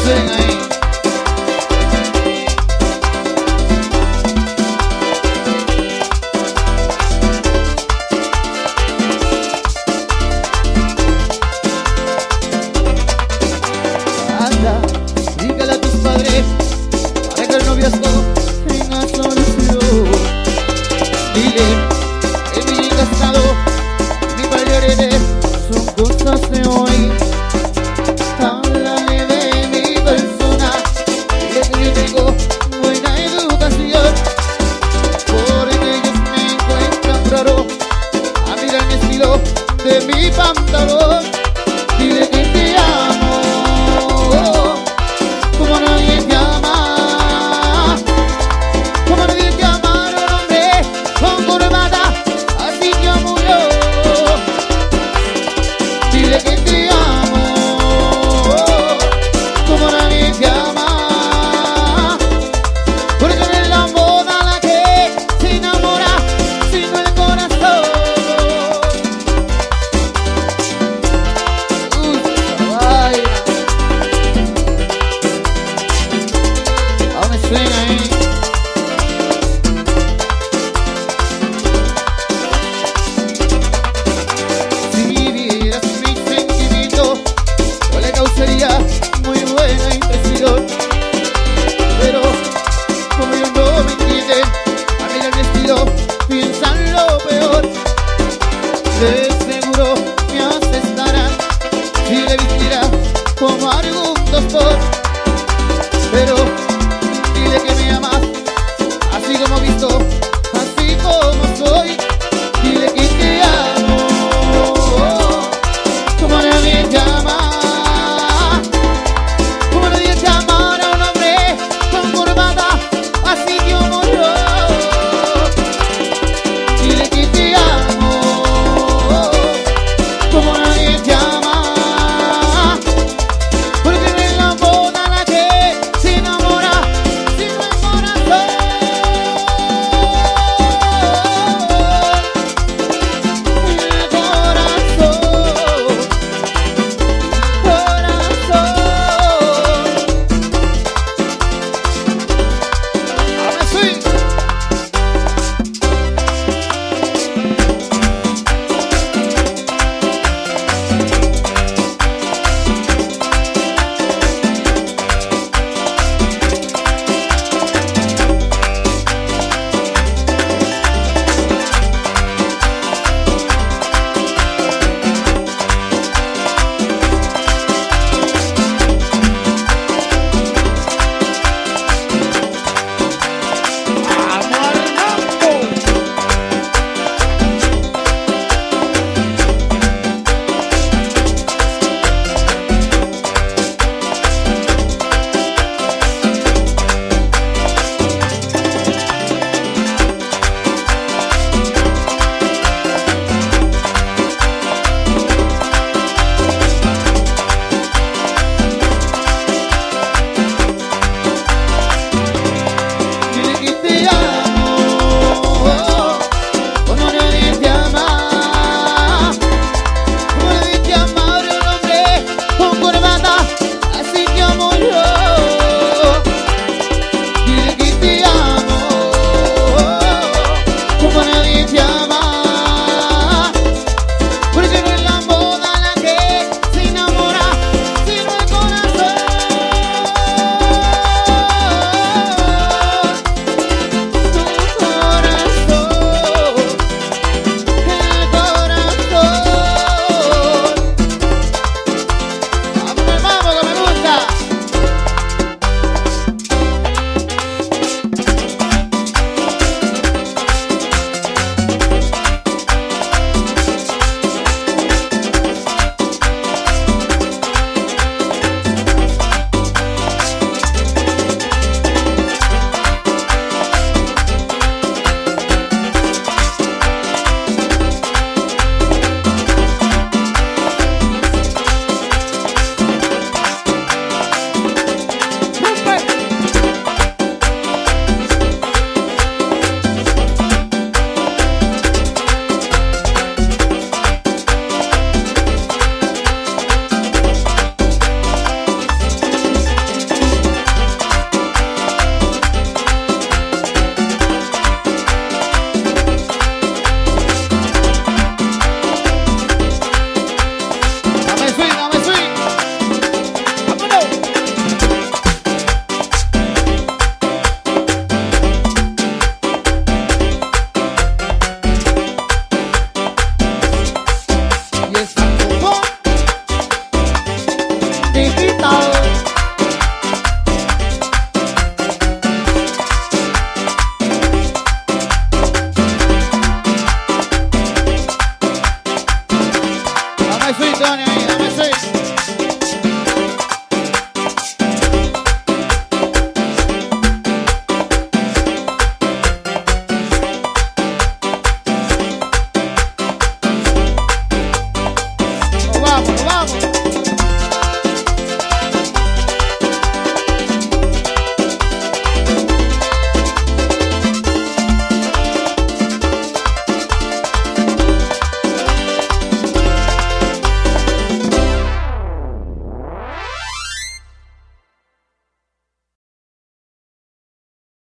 swing ahí. Anda, dígale a tus padres para que el noviazgo tenga solución. Dile que mi casado, mi padre son cosas de hoy. Háblale de mi persona, dile que yo tengo buena educación. Porque ellos me encuentran raro a mirar mi estilo de mi pantalón. Dile que te amo como nadie te ama, como nadie te ama a un hombre con corbata, así que amo yo. Dile que te amo como nadie te ama, porque no es la moda la que se enamora, sino el corazón. Ay, aún me suena ahí. Si vivieras mi sentimiento, yo le causaría muy buena impresión. Pero como ellos no me entienden, a mirar mi estilo piensan lo peor. De seguro me asestarán si le vistiera como algún doctor.